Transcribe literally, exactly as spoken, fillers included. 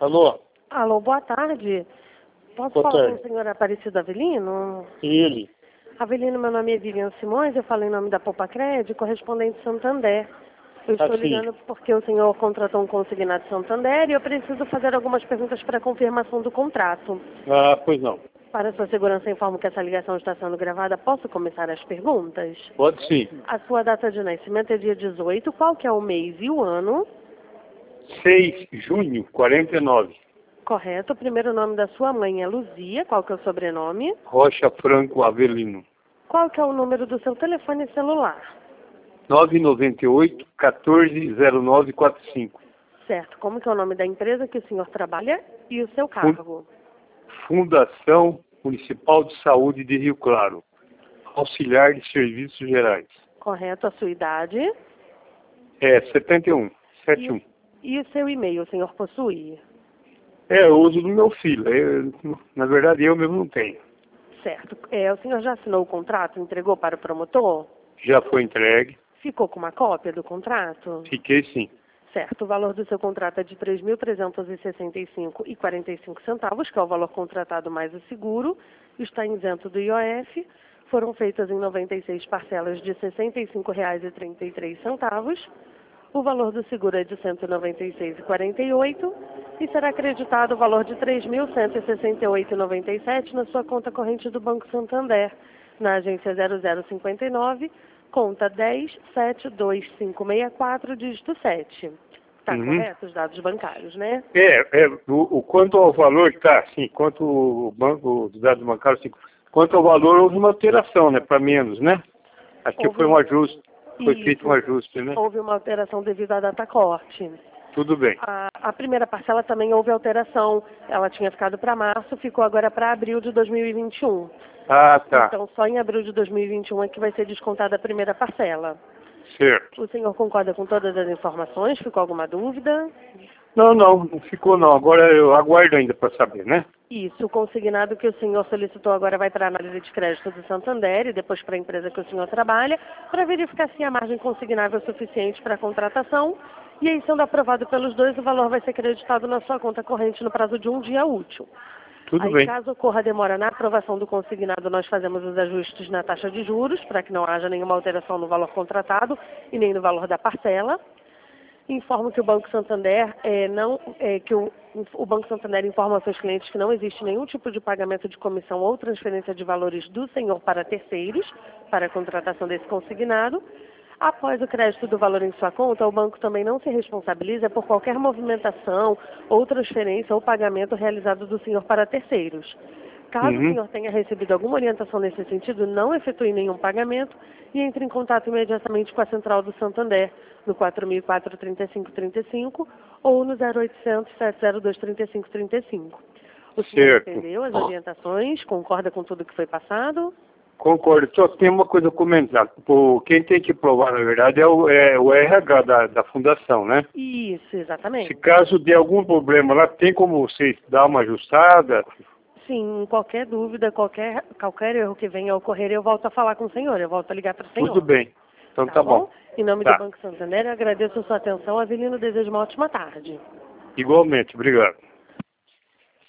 Alô? Alô, boa tarde. Posso Boa falar tarde. com o senhor Aparecido Avelino? Ele. Avelino, meu nome é Vivian Simões, eu falo em nome da Poupa-Crédito, correspondente Santander. Eu estou Ah, sim. ligando porque o senhor contratou um consignado Santander e eu preciso fazer algumas perguntas para confirmação do contrato. Ah, pois não. Para sua segurança, informo que essa ligação está sendo gravada. Posso começar as perguntas? Pode sim. A sua data de nascimento é dia dezoito, qual que é o mês e o ano? seis de junho, quarenta e nove. Correto. O primeiro nome da sua mãe é Luzia, qual que é o sobrenome? Rocha Franco Avelino. Qual que é o número do seu telefone celular? nove nove oito, um quatro zero nove quatro cinco. Certo. Como que é o nome da empresa que o senhor trabalha e o seu cargo? Fundação Municipal de Saúde de Rio Claro. Auxiliar de Serviços Gerais. Correto. A sua idade? É setenta e um. E, setenta e um. e o seu e-mail, o senhor possui? É, eu uso do meu filho. Eu, na verdade, eu mesmo não tenho. Certo. É, o senhor já assinou o contrato, entregou para o promotor? Já foi entregue. Ficou com uma cópia do contrato? Fiquei sim. Certo. O valor do seu contrato é de três mil trezentos e sessenta e cinco reais e quarenta e cinco centavos, que é o valor contratado mais o seguro. Está isento do I O F. Foram feitas em noventa e seis parcelas de sessenta e cinco reais e trinta e três centavos. O valor do seguro é de cento e noventa e seis reais e quarenta e oito centavos e será acreditado o valor de três mil cento e sessenta e oito reais e noventa e sete centavos na sua conta corrente do Banco Santander, na agência zero zero cinquenta e nove, conta dez sete dois cinco seis quatro, dígito sete. Está Uhum. correto os dados bancários, né? É, é o, o quanto ao valor está, assim, quanto o banco, os dados bancários, assim, quanto ao valor houve uma alteração, né, para menos, né? Acho que Houve foi um um- ajuste, foi Isso. feito um ajuste, né? Houve uma alteração devido à data corte. Tudo bem. A, a primeira parcela também houve alteração. Ela tinha ficado para março, ficou agora para abril de dois mil e vinte e um. Ah, tá, Então, só em abril de dois mil e vinte e um é que vai ser descontada a primeira parcela. certo. O senhor concorda com todas as informações? Ficou alguma dúvida? Não, não, não ficou não, agora eu aguardo ainda para saber, né? Isso, o consignado que o senhor solicitou agora vai para a análise de crédito do Santander e depois para a empresa que o senhor trabalha, para verificar se a margem consignável é suficiente para a contratação. E aí, sendo aprovado pelos dois, o valor vai ser creditado na sua conta corrente no prazo de um dia útil. Tudo Aí, bem. caso ocorra demora na aprovação do consignado, nós fazemos os ajustes na taxa de juros, para que não haja nenhuma alteração no valor contratado e nem no valor da parcela. Informo que o Banco Santander é, não, é, que o, o Banco Santander informa aos seus clientes que não existe nenhum tipo de pagamento de comissão ou transferência de valores do senhor para terceiros, para a contratação desse consignado. Após o crédito do valor em sua conta, o banco também não se responsabiliza por qualquer movimentação ou transferência ou pagamento realizado do senhor para terceiros. Caso Uhum. o senhor tenha recebido alguma orientação nesse sentido, não efetue nenhum pagamento e entre em contato imediatamente com a Central do Santander, no quatro mil e quatro, trinta e cinco trinta e cinco ou no zero oitocentos, sete zero dois, trinta e cinco trinta e cinco. O senhor Certo. entendeu as orientações? Concorda com tudo que foi passado? Concordo, só tem uma coisa a comentar. Pô, quem tem que provar, na verdade, é o, é o R H da, da fundação, né? Isso, exatamente. Se caso de algum problema lá, tem como vocês dar uma ajustada? Sim, qualquer dúvida, qualquer, qualquer erro que venha a ocorrer, eu volto a falar com o senhor, eu volto a ligar para o senhor. Tudo bem. Então tá, bom. Em nome Tá. do Banco Santander, eu agradeço a sua atenção. Avelino, desejo uma ótima tarde. Igualmente, obrigado.